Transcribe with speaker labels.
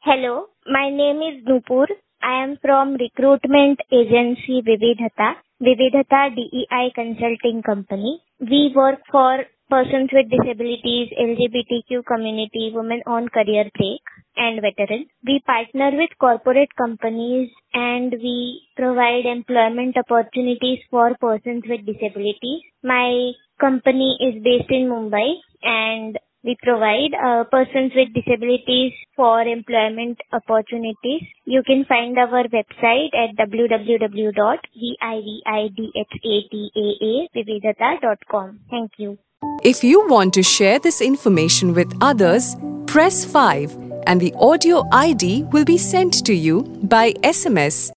Speaker 1: Hello, my name is Nupur. I am from recruitment agency Vividhata, Vividhata DEI Consulting Company. We work for persons with disabilities, LGBTQ community, women on career break, and veterans. We partner with corporate companies and we provide employment opportunities for persons with disabilities. My company is based in Mumbai and we provide persons with disabilities for employment opportunities. You can find our website at www.vividhata.com. Thank you.
Speaker 2: If you want to share this information with others, press 5 and the audio ID will be sent to you by SMS.